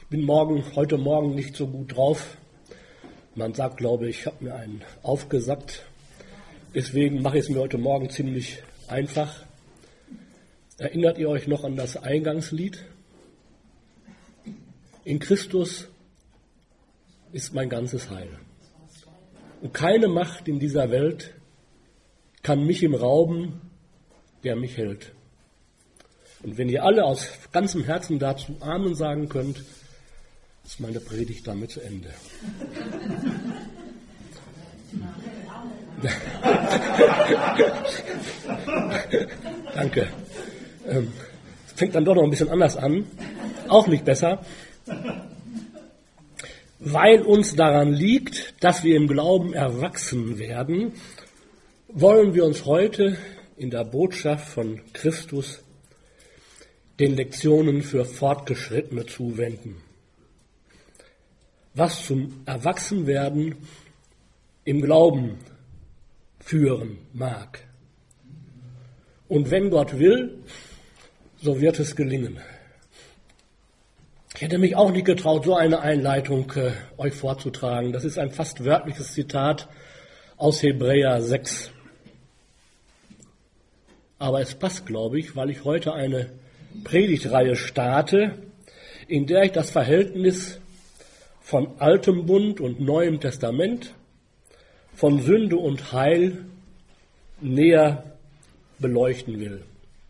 Bin heute Morgen nicht so gut drauf. Man sagt, glaube ich, habe mir einen aufgesackt. Deswegen mache ich es mir heute Morgen ziemlich einfach. Erinnert ihr euch noch an das Eingangslied? In Christus ist mein ganzes Heil. Und keine Macht in dieser Welt kann mich im rauben, der mich hält. Und wenn ihr alle aus ganzem Herzen dazu Amen sagen könnt, ist meine Predigt damit zu Ende. Danke. Es fängt dann doch noch ein bisschen anders an. Auch nicht besser. Weil uns daran liegt, dass wir im Glauben erwachsen werden, wollen wir uns heute in der Botschaft von Christus den Lektionen für Fortgeschrittene zuwenden. Was zum Erwachsenwerden im Glauben führen mag. Und wenn Gott will, so wird es gelingen. Ich hätte mich auch nicht getraut, so eine Einleitung euch vorzutragen. Das ist ein fast wörtliches Zitat aus Hebräer 6. Aber es passt, glaube ich, weil ich heute eine Predigtreihe starte, in der ich das Verhältnis von Altem Bund und Neuem Testament, von Sünde und Heil näher beleuchten will.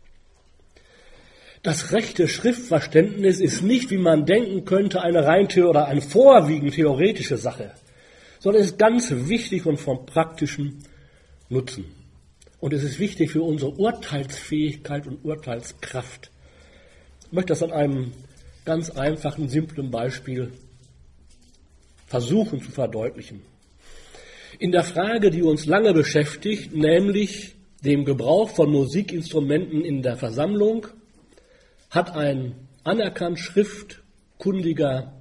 Das rechte Schriftverständnis ist nicht, wie man denken könnte, eine eine vorwiegend theoretische Sache, sondern ist ganz wichtig und von praktischem Nutzen. Und es ist wichtig für unsere Urteilsfähigkeit und Urteilskraft. Ich möchte das an einem ganz einfachen, simplen Beispiel versuchen zu verdeutlichen. In der Frage, die uns lange beschäftigt, nämlich dem Gebrauch von Musikinstrumenten in der Versammlung, hat ein anerkannt schriftkundiger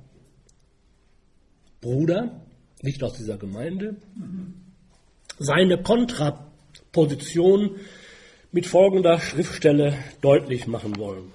Bruder, nicht aus dieser Gemeinde, seine Kontraposition mit folgender Schriftstelle deutlich machen wollen.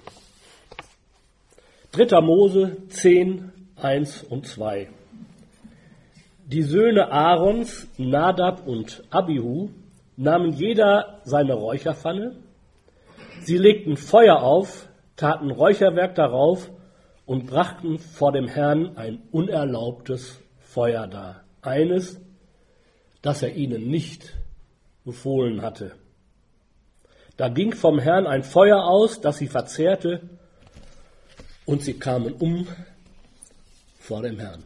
3. Mose 10, 1 und 2. Die Söhne Aarons, Nadab und Abihu, nahmen jeder seine Räucherpfanne. Sie legten Feuer auf, taten Räucherwerk darauf und brachten vor dem Herrn ein unerlaubtes Feuer dar. Eines, das er ihnen nicht befohlen hatte. Da ging vom Herrn ein Feuer aus, das sie verzehrte, und sie kamen um vor dem Herrn.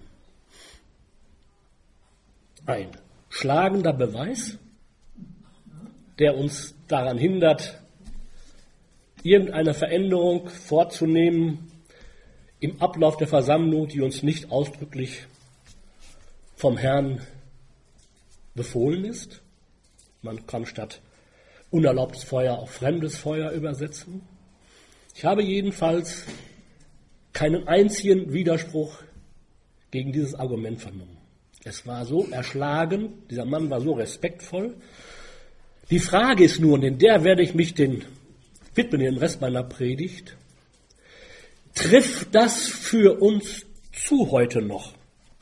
Ein schlagender Beweis, der uns daran hindert, irgendeine Veränderung vorzunehmen im Ablauf der Versammlung, die uns nicht ausdrücklich vom Herrn befohlen ist. Man kann statt unerlaubtes Feuer auch fremdes Feuer übersetzen. Ich habe jedenfalls keinen einzigen Widerspruch gegen dieses Argument vernommen. Es war so erschlagen, dieser Mann war so respektvoll. Die Frage ist nur, und in der werde ich mich widmen den Rest meiner Predigt, trifft das für uns zu heute noch?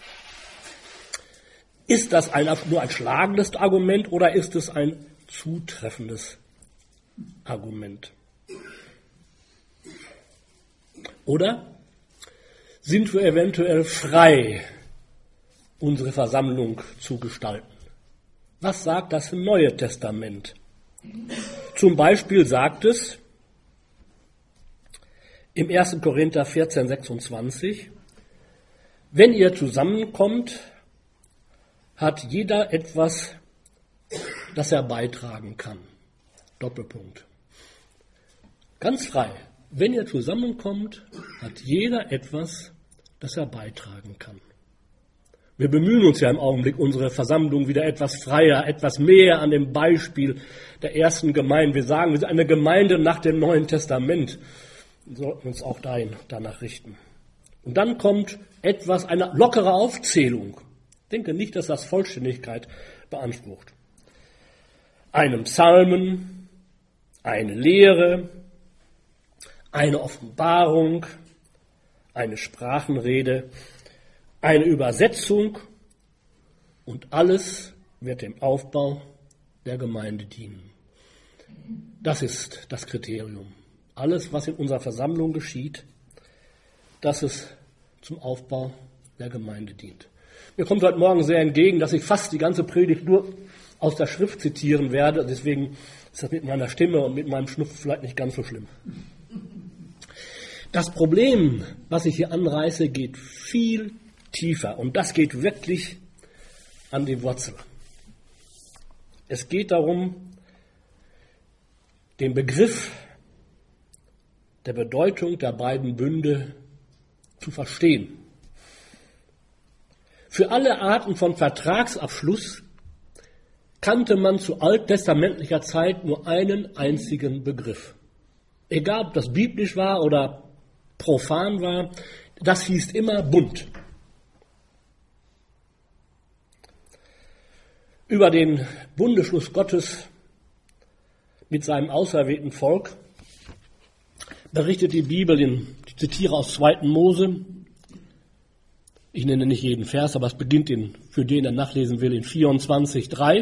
Ist das nur ein schlagendes Argument oder ist es ein zutreffendes Argument? Oder sind wir eventuell frei, unsere Versammlung zu gestalten? Was sagt das Neue Testament? Zum Beispiel sagt es im 1. Korinther 14, 26, wenn ihr zusammenkommt, hat jeder etwas, das er beitragen kann. Doppelpunkt. Ganz frei. Wenn ihr zusammenkommt, hat jeder etwas, das er beitragen kann. Wir bemühen uns ja im Augenblick, unsere Versammlung wieder etwas freier, etwas mehr an dem Beispiel der ersten Gemeinde. Wir sagen, wir sind eine Gemeinde nach dem Neuen Testament. Wir sollten uns auch danach richten. Und dann kommt eine lockere Aufzählung. Ich denke nicht, dass das Vollständigkeit beansprucht. Einen Psalmen, eine Lehre, eine Offenbarung, eine Sprachenrede, eine Übersetzung und alles wird dem Aufbau der Gemeinde dienen. Das ist das Kriterium. Alles, was in unserer Versammlung geschieht, dass es zum Aufbau der Gemeinde dient. Mir kommt heute Morgen sehr entgegen, dass ich fast die ganze Predigt nur aus der Schrift zitieren werde. Deswegen ist das mit meiner Stimme und mit meinem Schnupfen vielleicht nicht ganz so schlimm. Das Problem, was ich hier anreiße, geht viel tiefer. Und das geht wirklich an die Wurzel. Es geht darum, den Begriff der Bedeutung der beiden Bünde zu verstehen. Für alle Arten von Vertragsabschluss kannte man zu alttestamentlicher Zeit nur einen einzigen Begriff. Egal, ob das biblisch war oder profan war, das hieß immer Bund. Über den Bundesschluss Gottes mit seinem auserwählten Volk berichtet die Bibel, ich zitiere aus 2. Mose, ich nenne nicht jeden Vers, aber es beginnt für den, der nachlesen will, in 24,3.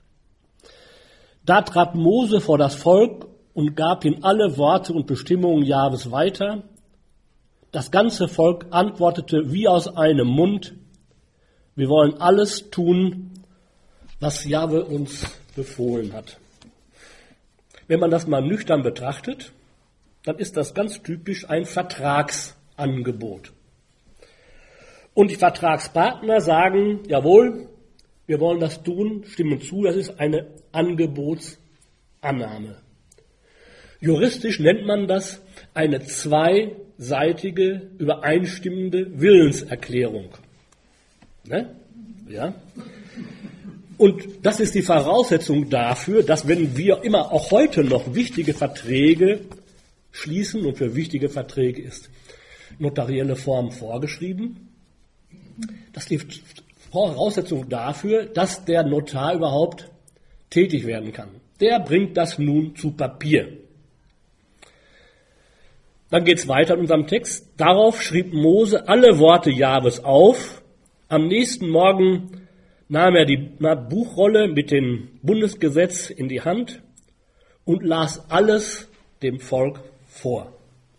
Da trat Mose vor das Volk und gab ihm alle Worte und Bestimmungen Jahwes weiter. Das ganze Volk antwortete wie aus einem Mund: Wir wollen alles tun, was Jahwe uns befohlen hat. Wenn man das mal nüchtern betrachtet, dann ist das ganz typisch ein Vertragsangebot. Und die Vertragspartner sagen, jawohl, wir wollen das tun, stimmen zu, das ist eine Angebotsannahme. Juristisch nennt man das eine zweiseitige, übereinstimmende Willenserklärung. Ne? Ja. Und das ist die Voraussetzung dafür, dass wenn wir immer auch heute noch wichtige Verträge schließen, und für wichtige Verträge ist notarielle Form vorgeschrieben, das ist die Voraussetzung dafür, dass der Notar überhaupt tätig werden kann. Der bringt das nun zu Papier. Dann geht es weiter in unserem Text. Darauf schrieb Mose alle Worte Jahwes auf. Am nächsten Morgen nahm er die Buchrolle mit dem Bundesgesetz in die Hand und las alles dem Volk vor.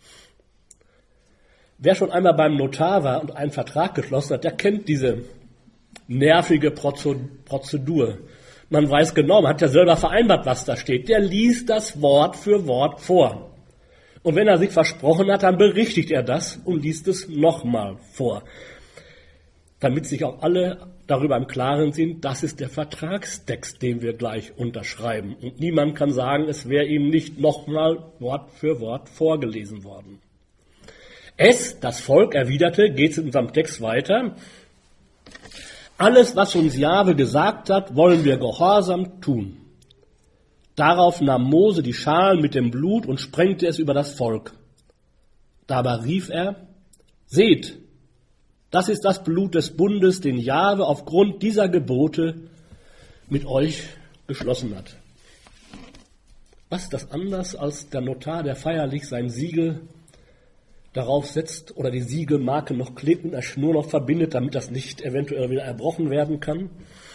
Wer schon einmal beim Notar war und einen Vertrag geschlossen hat, der kennt diese nervige Prozedur. Man weiß genau, man hat ja selber vereinbart, was da steht. Der liest das Wort für Wort vor. Und wenn er sich versprochen hat, dann berichtigt er das und liest es nochmal vor. Damit sich auch alle darüber im Klaren sind, das ist der Vertragstext, den wir gleich unterschreiben. Und niemand kann sagen, es wäre ihm nicht nochmal Wort für Wort vorgelesen worden. Das Volk, erwiderte, geht es in unserem Text weiter: Alles, was uns Jahwe gesagt hat, wollen wir gehorsam tun. Darauf nahm Mose die Schalen mit dem Blut und sprengte es über das Volk. Dabei rief er: Seht, das ist das Blut des Bundes, den Jahwe aufgrund dieser Gebote mit euch geschlossen hat. Was ist das anders als der Notar, der feierlich sein Siegel darauf setzt oder die Siegelmarke noch klebt und eine Schnur noch verbindet, damit das nicht eventuell wieder erbrochen werden kann?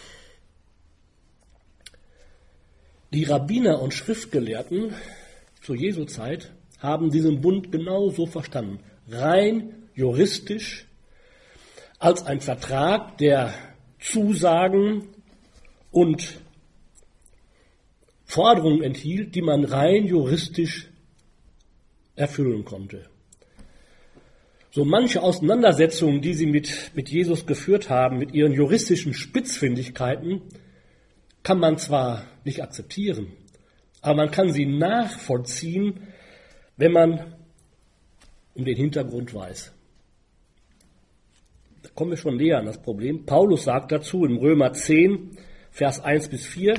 Die Rabbiner und Schriftgelehrten zur Jesu Zeit haben diesen Bund genauso verstanden. Rein juristisch, als ein Vertrag, der Zusagen und Forderungen enthielt, die man rein juristisch erfüllen konnte. So manche Auseinandersetzungen, die sie mit Jesus geführt haben, mit ihren juristischen Spitzfindigkeiten, kann man zwar nicht akzeptieren, aber man kann sie nachvollziehen, wenn man um den Hintergrund weiß. Da kommen wir schon näher an das Problem. Paulus sagt dazu in Römer 10, Vers 1-4,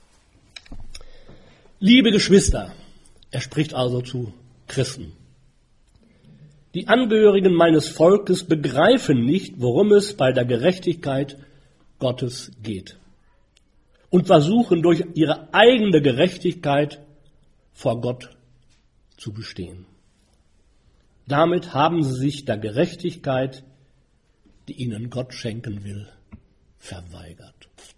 liebe Geschwister, er spricht also zu Christen, die Angehörigen meines Volkes begreifen nicht, worum es bei der Gerechtigkeit Gottes geht und versuchen durch ihre eigene Gerechtigkeit vor Gott zu bestehen. Damit haben sie sich der Gerechtigkeit, die ihnen Gott schenken will, verweigert.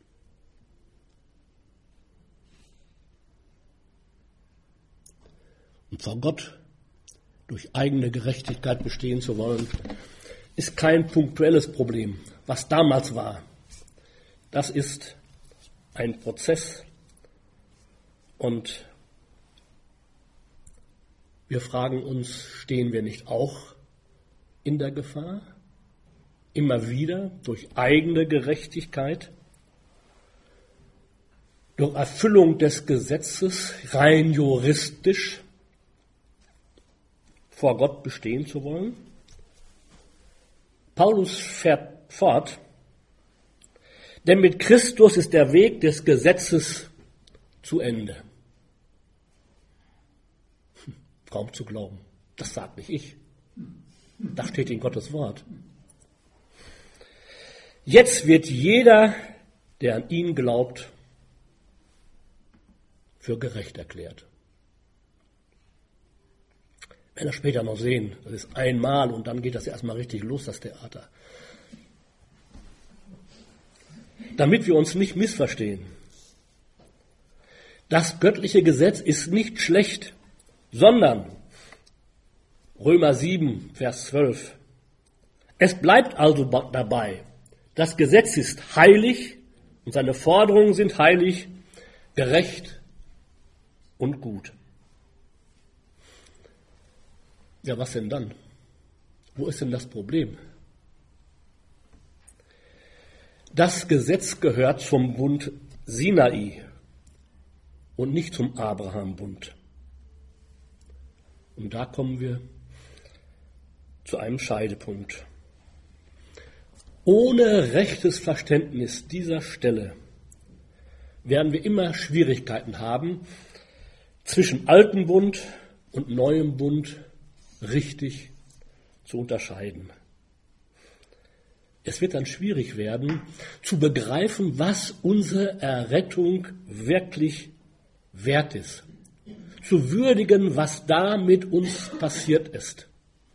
Und vor Gott durch eigene Gerechtigkeit bestehen zu wollen, ist kein punktuelles Problem, was damals war. Das ist ein Prozess und wir fragen uns, stehen wir nicht auch in der Gefahr? Immer wieder durch eigene Gerechtigkeit, durch Erfüllung des Gesetzes rein juristisch vor Gott bestehen zu wollen? Paulus fährt fort, denn mit Christus ist der Weg des Gesetzes zu Ende. Kaum zu glauben. Das sagt nicht ich. Das steht in Gottes Wort. Jetzt wird jeder, der an ihn glaubt, für gerecht erklärt. Wir werden das später noch sehen. Das ist einmal und dann geht das erstmal richtig los, das Theater. Damit wir uns nicht missverstehen. Das göttliche Gesetz ist nicht schlecht, sondern Römer 7, Vers 12. Es bleibt also dabei, das Gesetz ist heilig und seine Forderungen sind heilig, gerecht und gut. Ja, was denn dann? Wo ist denn das Problem? Das Gesetz gehört zum Bund Sinai und nicht zum Abraham-Bund. Und da kommen wir zu einem Scheidepunkt. Ohne rechtes Verständnis dieser Stelle werden wir immer Schwierigkeiten haben, zwischen altem Bund und neuem Bund richtig zu unterscheiden. Es wird dann schwierig werden, zu begreifen, was unsere Errettung wirklich wert ist. Zu würdigen, was da mit uns passiert ist.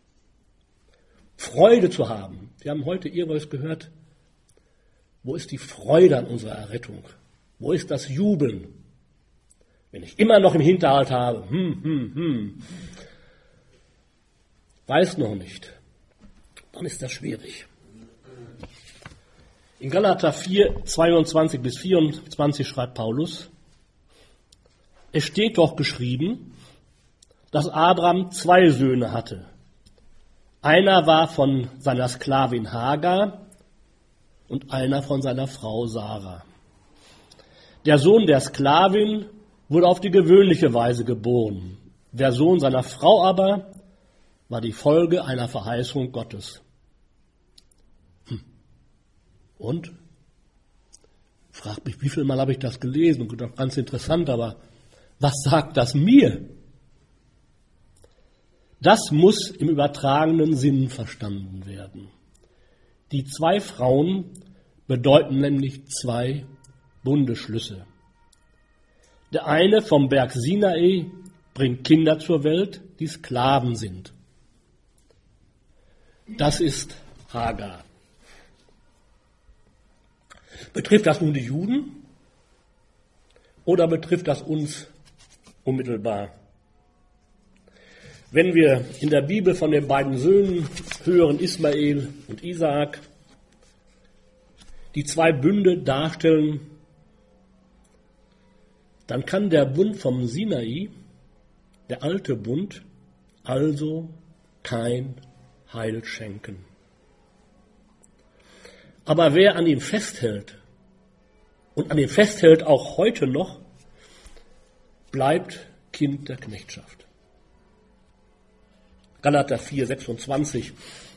Freude zu haben. Wir haben heute irgendwas gehört. Wo ist die Freude an unserer Errettung? Wo ist das Jubeln? Wenn ich immer noch im Hinterhalt habe, weiß noch nicht, dann ist das schwierig. In Galater 4, 22 bis 24 schreibt Paulus, es steht doch geschrieben, dass Abraham 2 Söhne hatte. Einer war von seiner Sklavin Hagar und einer von seiner Frau Sarah. Der Sohn der Sklavin wurde auf die gewöhnliche Weise geboren. Der Sohn seiner Frau aber war die Folge einer Verheißung Gottes. Und? Frag mich, wie viel Mal habe ich das gelesen und gedacht, ganz interessant, aber was sagt das mir? Das muss im übertragenen Sinn verstanden werden. Die 2 Frauen bedeuten nämlich 2 Bundesschlüsse. Der eine vom Berg Sinai bringt Kinder zur Welt, die Sklaven sind. Das ist Hagar. Betrifft das nun die Juden oder betrifft das uns unmittelbar? Wenn wir in der Bibel von den beiden Söhnen hören, Ismael und Isaak, die 2 Bünde darstellen, dann kann der Bund vom Sinai, der alte Bund, also kein Heil schenken. Aber wer an ihm festhält, und an ihm festhält auch heute noch, bleibt Kind der Knechtschaft. Galater 4, 26.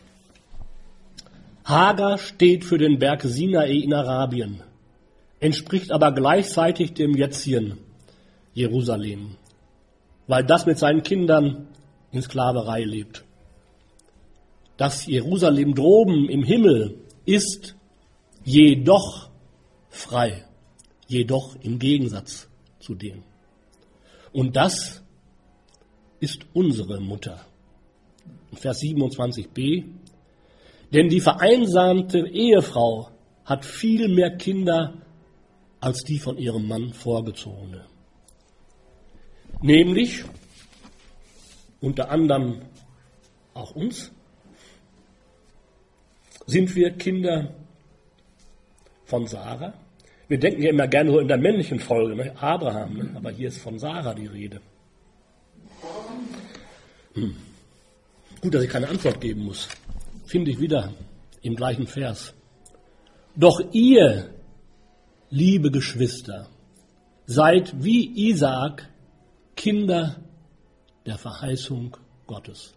Hagar steht für den Berg Sinai in Arabien, entspricht aber gleichzeitig dem jetzigen Jerusalem, weil das mit seinen Kindern in Sklaverei lebt. Das Jerusalem droben im Himmel ist jedoch frei, jedoch im Gegensatz zu dem. Und das ist unsere Mutter. Vers 27b, denn die vereinsamte Ehefrau hat viel mehr Kinder als die von ihrem Mann vorgezogene. Nämlich, unter anderem auch uns, sind wir Kinder von Sarah. Wir denken ja immer gerne so in der männlichen Folge, ne? Abraham, ne? Aber hier ist von Sarah die Rede. Gut, dass ich keine Antwort geben muss. Finde ich wieder im gleichen Vers. Doch ihr, liebe Geschwister, seid wie Isaak Kinder der Verheißung Gottes.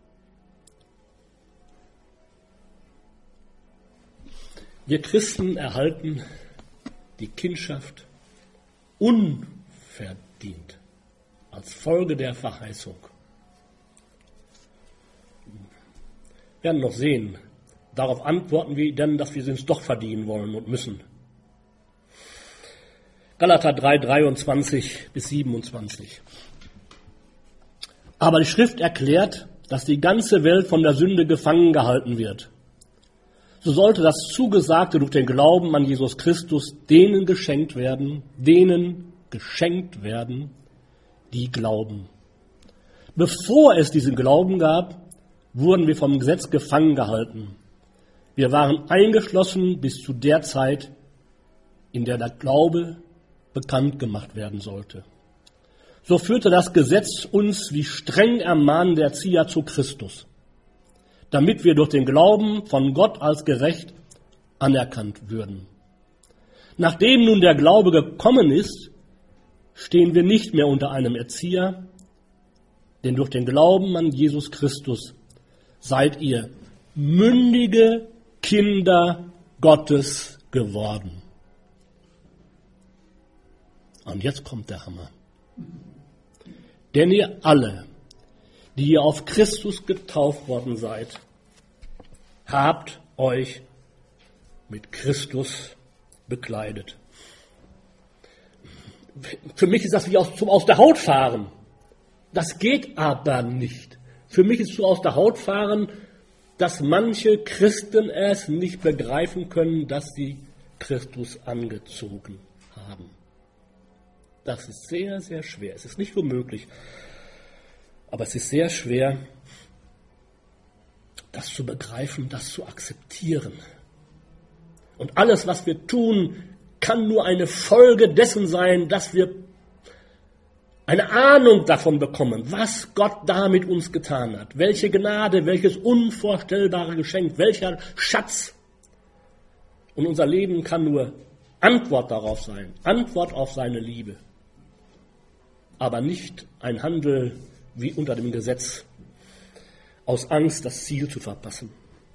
Wir Christen erhalten die Kindschaft unverdient als Folge der Verheißung. Wir werden noch sehen, darauf antworten wir dann, dass wir es doch verdienen wollen und müssen. Galater 3, 23 bis 27. Aber die Schrift erklärt, dass die ganze Welt von der Sünde gefangen gehalten wird. So sollte das Zugesagte durch den Glauben an Jesus Christus denen geschenkt werden, die glauben. Bevor es diesen Glauben gab, wurden wir vom Gesetz gefangen gehalten. Wir waren eingeschlossen bis zu der Zeit, in der der Glaube bekannt gemacht werden sollte. So führte das Gesetz uns wie streng ermahnende Erzieher zu Christus, damit wir durch den Glauben von Gott als gerecht anerkannt würden. Nachdem nun der Glaube gekommen ist, stehen wir nicht mehr unter einem Erzieher, denn durch den Glauben an Jesus Christus seid ihr mündige Kinder Gottes geworden. Und jetzt kommt der Hammer. Denn ihr alle, die ihr auf Christus getauft worden seid, habt euch mit Christus bekleidet. Für mich ist das wie zum Aus der Haut fahren. Das geht aber nicht. Für mich ist so aus der Haut fahren, dass manche Christen es nicht begreifen können, dass sie Christus angezogen haben. Das ist sehr, sehr schwer. Es ist nicht unmöglich, aber es ist sehr schwer, das zu begreifen, das zu akzeptieren. Und alles, was wir tun, kann nur eine Folge dessen sein, dass wir eine Ahnung davon bekommen, was Gott da mit uns getan hat. Welche Gnade, welches unvorstellbare Geschenk, welcher Schatz. Und unser Leben kann nur Antwort darauf sein, Antwort auf seine Liebe. Aber nicht ein Handel wie unter dem Gesetz, aus Angst, das Ziel zu verpassen.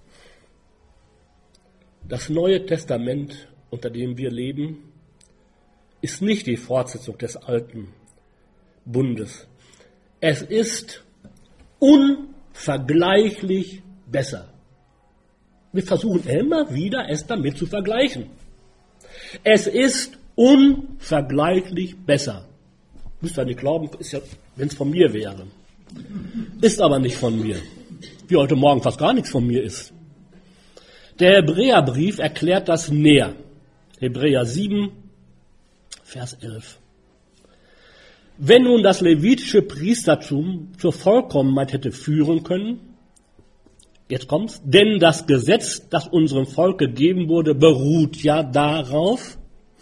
Das Neue Testament, unter dem wir leben, ist nicht die Fortsetzung des Alten Bundes. Es ist unvergleichlich besser. Wir versuchen immer wieder, es damit zu vergleichen. Es ist unvergleichlich besser. Müsst ihr nicht glauben, ist ja, wenn es von mir wäre. Ist aber nicht von mir. Wie heute Morgen fast gar nichts von mir ist. Der Hebräerbrief erklärt das näher. Hebräer 7, Vers 11. Wenn nun das levitische Priestertum zur Vollkommenheit hätte führen können, jetzt kommt's, denn das Gesetz, das unserem Volk gegeben wurde, beruht ja darauf.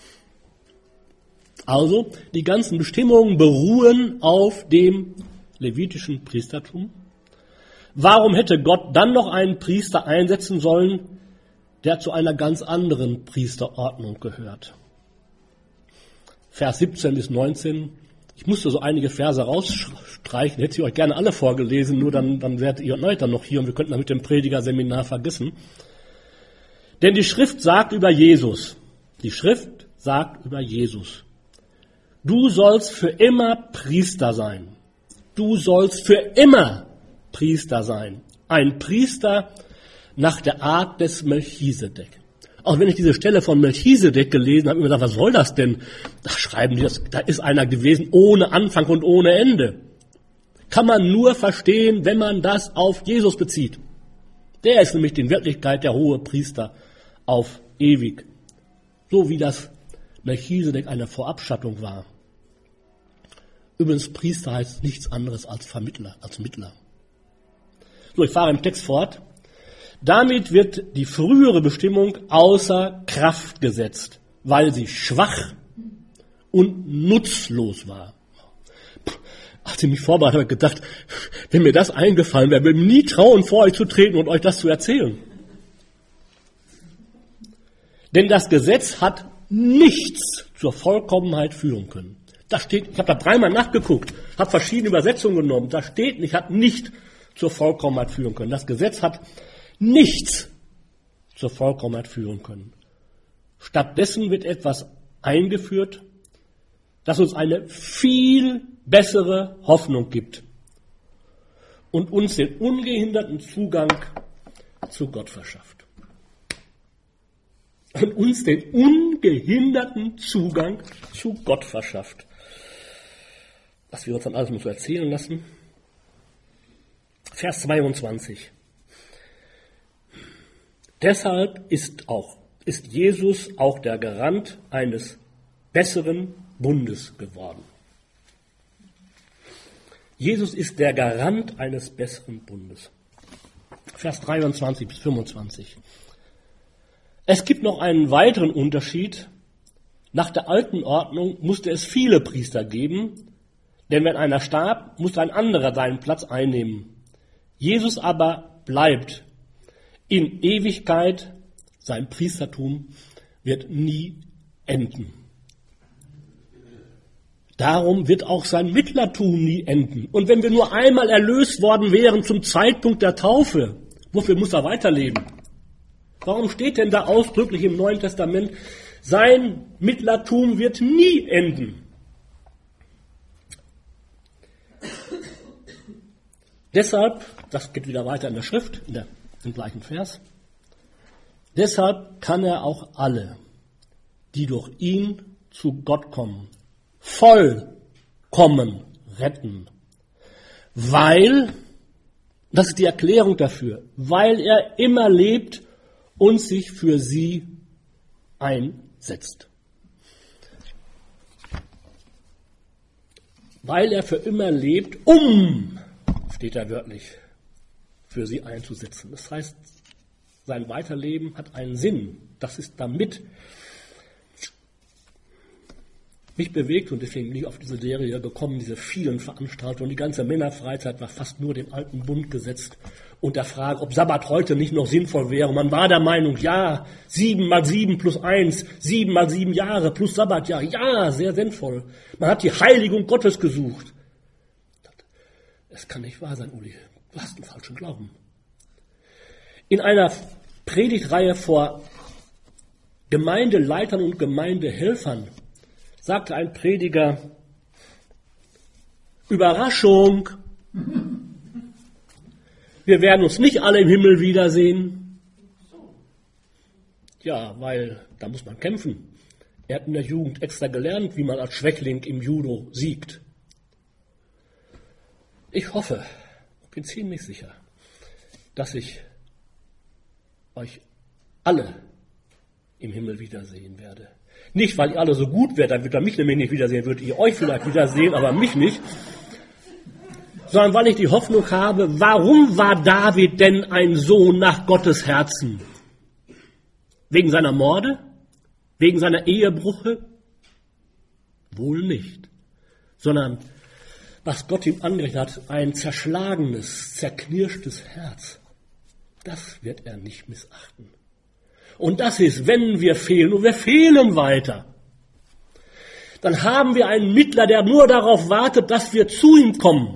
Also, die ganzen Bestimmungen beruhen auf dem levitischen Priestertum. Warum hätte Gott dann noch einen Priester einsetzen sollen, der zu einer ganz anderen Priesterordnung gehört? Vers 17 bis 19. Ich musste so einige Verse rausstreichen, hätte ich euch gerne alle vorgelesen, nur dann werdet ihr dann noch hier und wir könnten dann mit dem Predigerseminar vergessen. Denn die Schrift sagt über Jesus, du sollst für immer Priester sein. Du sollst für immer Priester sein. Ein Priester nach der Art des Melchisedek. Auch wenn ich diese Stelle von Melchisedek gelesen habe, habe ich mir gedacht, was soll das denn? Da schreiben die das, da ist einer gewesen ohne Anfang und ohne Ende. kann man nur verstehen, wenn man das auf Jesus bezieht. Der ist nämlich in Wirklichkeit der hohe Priester auf ewig. So wie das Melchisedek eine Vorabschattung war. Übrigens, Priester heißt nichts anderes als Vermittler, als Mittler. So, ich fahre im Text fort. Damit wird die frühere Bestimmung außer Kraft gesetzt, weil sie schwach und nutzlos war. Als ich mich vorbereitet habe, habe ich gedacht, wenn mir das eingefallen wäre, würde ich mir nie trauen, vor euch zu treten und euch das zu erzählen. Denn das Gesetz hat nichts zur Vollkommenheit führen können. Da steht, ich habe da dreimal nachgeguckt, habe verschiedene Übersetzungen genommen, da steht nicht, hat nicht zur Vollkommenheit führen können. Das Gesetz hat nichts zur Vollkommenheit führen können. Stattdessen wird etwas eingeführt, das uns eine viel bessere Hoffnung gibt und uns den ungehinderten Zugang zu Gott verschafft. Und uns den ungehinderten Zugang zu Gott verschafft. Was wir uns dann alles mal so erzählen lassen. Vers 22. Deshalb ist Jesus auch der Garant eines besseren Bundes geworden. Jesus ist der Garant eines besseren Bundes. Vers 23 bis 25. Es gibt noch einen weiteren Unterschied. Nach der alten Ordnung musste es viele Priester geben, denn wenn einer starb, musste ein anderer seinen Platz einnehmen. Jesus aber bleibt in Ewigkeit, sein Priestertum wird nie enden. Darum wird auch sein Mittlertum nie enden. Und wenn wir nur einmal erlöst worden wären zum Zeitpunkt der Taufe, wofür muss er weiterleben? Warum steht denn da ausdrücklich im Neuen Testament, sein Mittlertum wird nie enden? Deshalb, das geht wieder weiter in der Schrift, im gleichen Vers, deshalb kann er auch alle, die durch ihn zu Gott kommen, vollkommen retten. Weil, das ist die Erklärung dafür, weil er immer lebt und sich für sie einsetzt. Weil er für immer lebt, steht da wörtlich, für sie einzusetzen. Das heißt, sein Weiterleben hat einen Sinn. Das ist damit mich bewegt und deswegen bin ich auf diese Serie gekommen, diese vielen Veranstaltungen. Die ganze Männerfreizeit war fast nur dem alten Bund gesetzt und der Frage, ob Sabbat heute nicht noch sinnvoll wäre. Man war der Meinung, ja, 7 mal 7 plus 1, 7 mal 7 Jahre plus Sabbatjahr, ja, sehr sinnvoll. Man hat die Heiligung Gottes gesucht. Es kann nicht wahr sein, Uli, du hast einen falschen Glauben. In einer Predigtreihe vor Gemeindeleitern und Gemeindehelfern sagte ein Prediger, Überraschung, wir werden uns nicht alle im Himmel wiedersehen. Ja, weil da muss man kämpfen. Er hat in der Jugend extra gelernt, wie man als Schwächling im Judo siegt. Ich hoffe, bin ziemlich sicher, dass ich euch alle im Himmel wiedersehen werde. Nicht, weil ihr alle so gut wärt, dann wird er mich nämlich nicht wiedersehen, würdet ihr euch vielleicht wiedersehen, aber mich nicht. Sondern weil ich die Hoffnung habe, warum war David denn ein Sohn nach Gottes Herzen? Wegen seiner Morde? Wegen seiner Ehebrüche? Wohl nicht. Sondern was Gott ihm angerechnet hat, ein zerschlagenes, zerknirschtes Herz, das wird er nicht missachten. Und das ist, wenn wir fehlen, und wir fehlen weiter, dann haben wir einen Mittler, der nur darauf wartet, dass wir zu ihm kommen.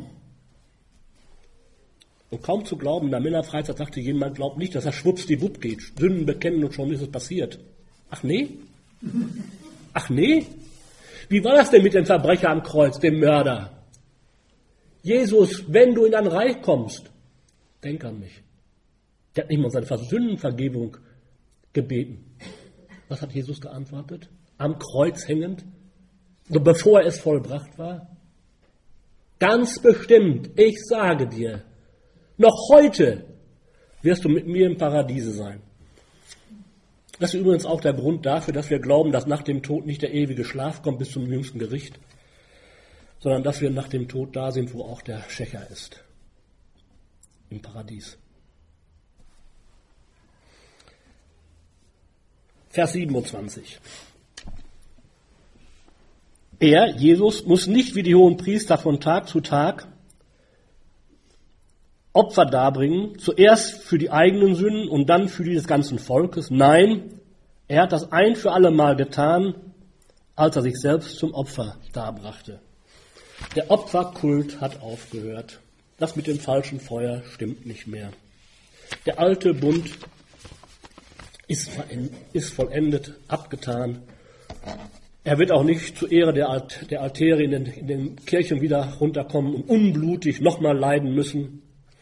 Und kaum zu glauben, in der Männerfreizeit sagte jemand, glaubt nicht, dass er schwuppsdiwupp geht, Sünden bekennen und schon ist es passiert. Ach nee? Ach nee? Wie war das denn mit dem Verbrecher am Kreuz, dem Mörder? Jesus, wenn du in dein Reich kommst, denk an mich. Der hat nicht mal seine Sündenvergebung gebeten. Was hat Jesus geantwortet? Am Kreuz hängend, bevor es vollbracht war? Ganz bestimmt, ich sage dir, noch heute wirst du mit mir im Paradiese sein. Das ist übrigens auch der Grund dafür, dass wir glauben, dass nach dem Tod nicht der ewige Schlaf kommt bis zum jüngsten Gericht, sondern dass wir nach dem Tod da sind, wo auch der Schächer ist, im Paradies. Vers 27. Er, Jesus, muss nicht wie die Hohenpriester von Tag zu Tag Opfer darbringen, zuerst für die eigenen Sünden und dann für die des ganzen Volkes. Nein, er hat das ein für alle Mal getan, als er sich selbst zum Opfer darbrachte. Der Opferkult hat aufgehört. Das mit dem falschen Feuer stimmt nicht mehr. Der alte Bund ist vollendet, abgetan. Er wird auch nicht zur Ehre der Altäre in den Kirchen wieder runterkommen und unblutig nochmal leiden müssen.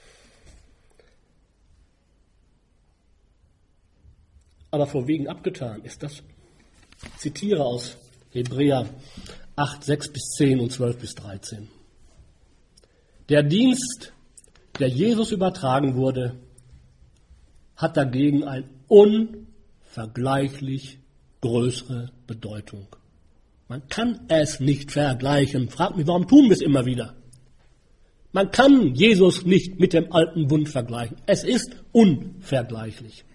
Aber vorwiegend abgetan ist das. Ich zitiere aus Hebräer 8, 6 bis 10 und 12 bis 13. Der Dienst, der Jesus übertragen wurde, hat dagegen eine unvergleichlich größere Bedeutung. Man kann es nicht vergleichen. Fragt mich, warum tun wir es immer wieder? Man kann Jesus nicht mit dem alten Bund vergleichen. Es ist unvergleichlich.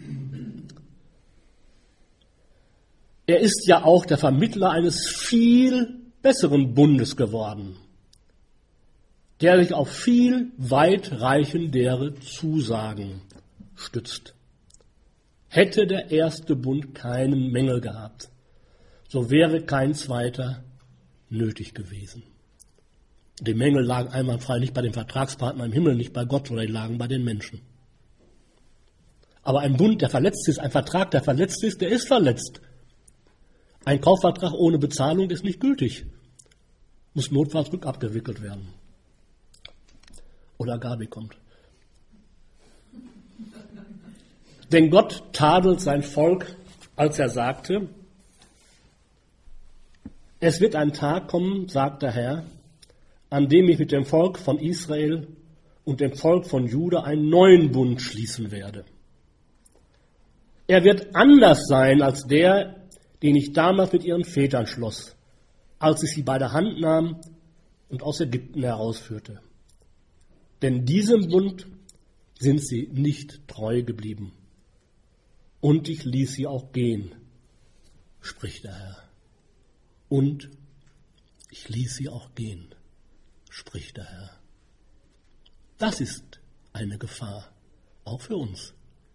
Er ist ja auch der Vermittler eines viel besseren Bundes geworden, der sich auf viel weitreichendere Zusagen stützt. Hätte der erste Bund keinen Mängel gehabt, so wäre kein zweiter nötig gewesen. Die Mängel lagen einwandfrei nicht bei dem Vertragspartner im Himmel, nicht bei Gott, sondern die lagen bei den Menschen. Aber ein Bund, der verletzt ist, ein Vertrag, der verletzt ist, der ist verletzt. Ein Kaufvertrag ohne Bezahlung ist nicht gültig. Muss notfalls rückabgewickelt werden. Oder Gabi kommt. Denn Gott tadelt sein Volk, als er sagte, es wird ein Tag kommen, sagt der Herr, an dem ich mit dem Volk von Israel und dem Volk von Juda einen neuen Bund schließen werde. Er wird anders sein als der, den ich damals mit ihren Vätern schloss, als ich sie bei der Hand nahm und aus Ägypten herausführte. Denn diesem Bund sind sie nicht treu geblieben. Und ich ließ sie auch gehen, spricht der Herr. Und ich ließ sie auch gehen, spricht der Herr. Das ist eine Gefahr, auch für uns.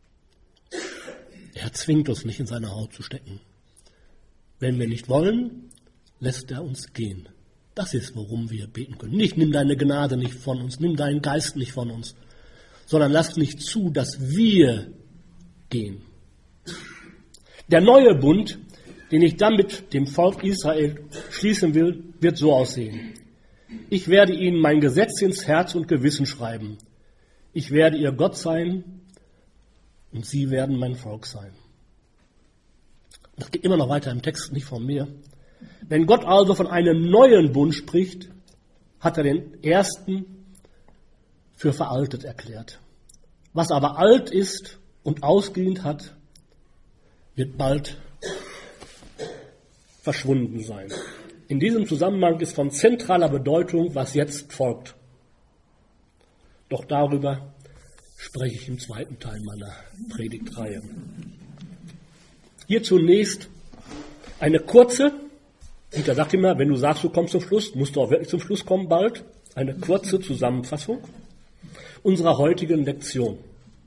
Er zwingt uns nicht in seine Haut zu stecken. Wenn wir nicht wollen, lässt er uns gehen. Das ist, worum wir beten können. Nicht, nimm deine Gnade nicht von uns, nimm deinen Geist nicht von uns, sondern lass nicht zu, dass wir gehen. Der neue Bund, den ich dann mit dem Volk Israel schließen will, wird so aussehen. Ich werde ihnen mein Gesetz ins Herz und Gewissen schreiben. Ich werde ihr Gott sein und sie werden mein Volk sein. Das geht immer noch weiter im Text, nicht von mir. Wenn Gott also von einem neuen Bund spricht, hat er den ersten für veraltet erklärt. Was aber alt ist und ausgedient hat, wird bald verschwunden sein. In diesem Zusammenhang ist von zentraler Bedeutung, was jetzt folgt. Doch darüber spreche ich im zweiten Teil meiner Predigtreihe. Hier zunächst eine kurze, Dieter sagt immer, wenn du sagst, du kommst zum Schluss, musst du auch wirklich zum Schluss kommen bald, eine kurze Zusammenfassung unserer heutigen Lektion.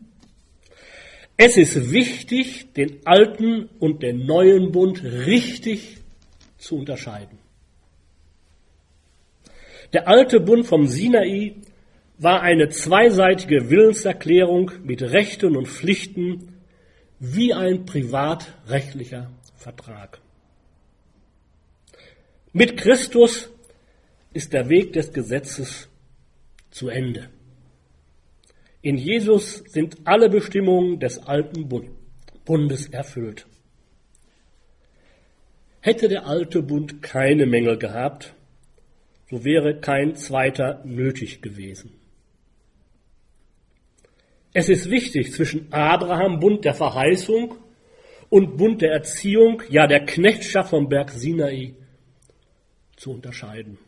Es ist wichtig, den alten und den neuen Bund richtig zu unterscheiden. Der alte Bund vom Sinai war eine zweiseitige Willenserklärung mit Rechten und Pflichten wie ein privatrechtlicher Vertrag. Mit Christus ist der Weg des Gesetzes zu Ende. In Jesus sind alle Bestimmungen des alten Bundes erfüllt. Hätte der alte Bund keine Mängel gehabt, so wäre kein zweiter nötig gewesen. Es ist wichtig, zwischen Abraham, Bund der Verheißung, und Bund der Erziehung, ja der Knechtschaft vom Berg Sinai, zu unterscheiden.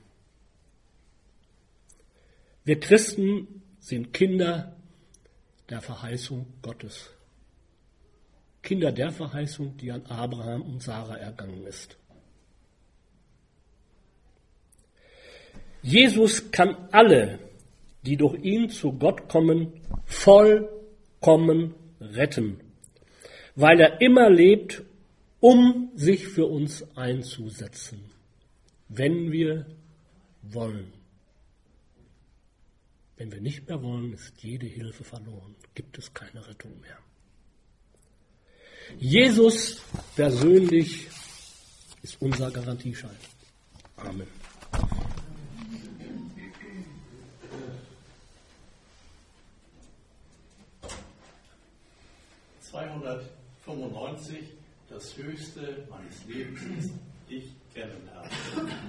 Wir Christen sind Kinder der Verheißung Gottes. Kinder der Verheißung, die an Abraham und Sarah ergangen ist. Jesus kann alle, die durch ihn zu Gott kommen, vollkommen retten, weil er immer lebt, um sich für uns einzusetzen, wenn wir wollen. Wenn wir nicht mehr wollen, ist jede Hilfe verloren, gibt es keine Rettung mehr. Jesus persönlich ist unser Garantieschein. Amen. »295, das Höchste meines Lebens ist, dich kennen, Herr.